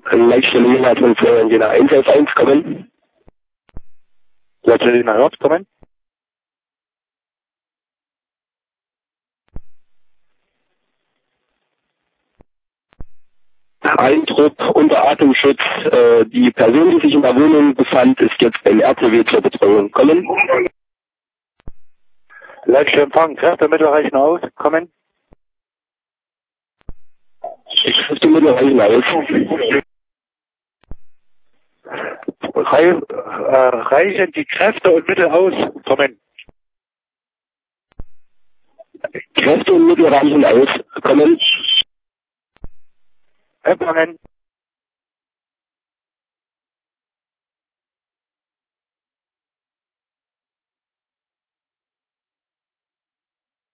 Leitstelle Niederleitung für Jena 111 kommen. Leitstelle Jena Nord, kommen. Eindruck unter Atemschutz. Die Person, die sich in der Wohnung befand, ist jetzt im RTW zur Betreuung. Kommen. Leitstelle Empfang, Kräftemittel reichen aus. Kommen. Kräftemittel reichen aus. Reichen die Kräfte und Mittel aus. Kommen. Kräfte und Mittel reichen aus. Kommen. Empfangen.